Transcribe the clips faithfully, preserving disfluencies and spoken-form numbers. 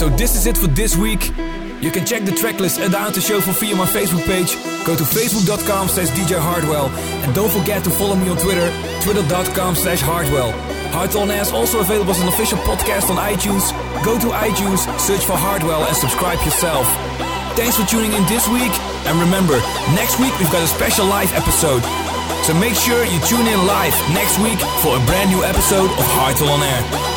So this is it for this week. You can check the tracklist and the Ante Show for via my Facebook page. Go to facebook.com slash DJ Hardwell. And don't forget to follow me on Twitter, twitter.com slash Hardwell. Hardwell On Air is also available as an official podcast on iTunes. Go to iTunes, search for Hardwell and subscribe yourself. Thanks for tuning in this week. And remember, next week we've got a special live episode. So make sure you tune in live next week for a brand new episode of Hardwell On Air.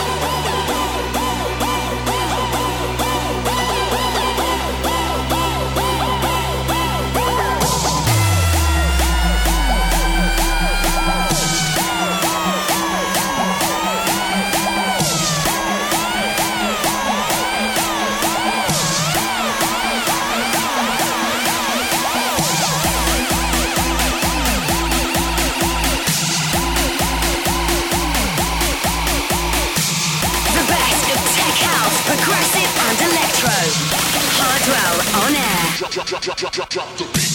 Hardwell On Air. Drop, drop, drop, drop, drop, drop the beat.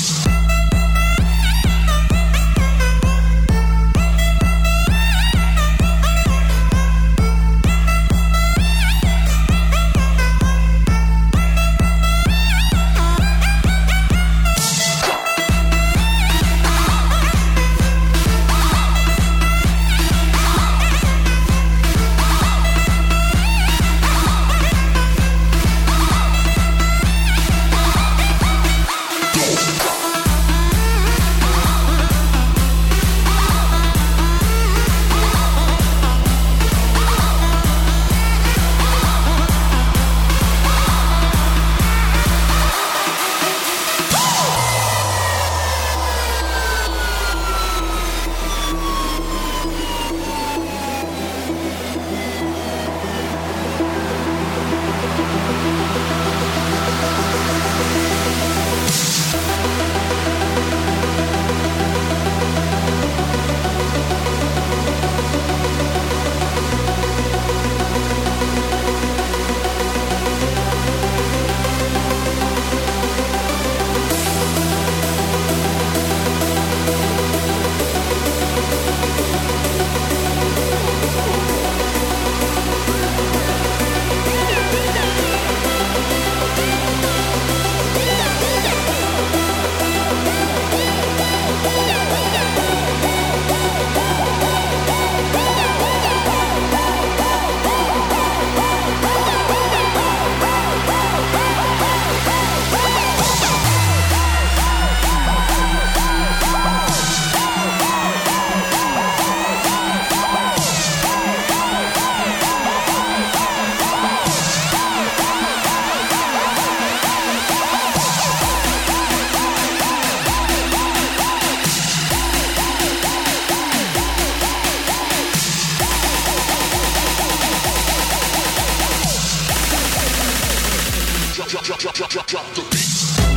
Drop, drop, drop, drop, drop, drop the beat.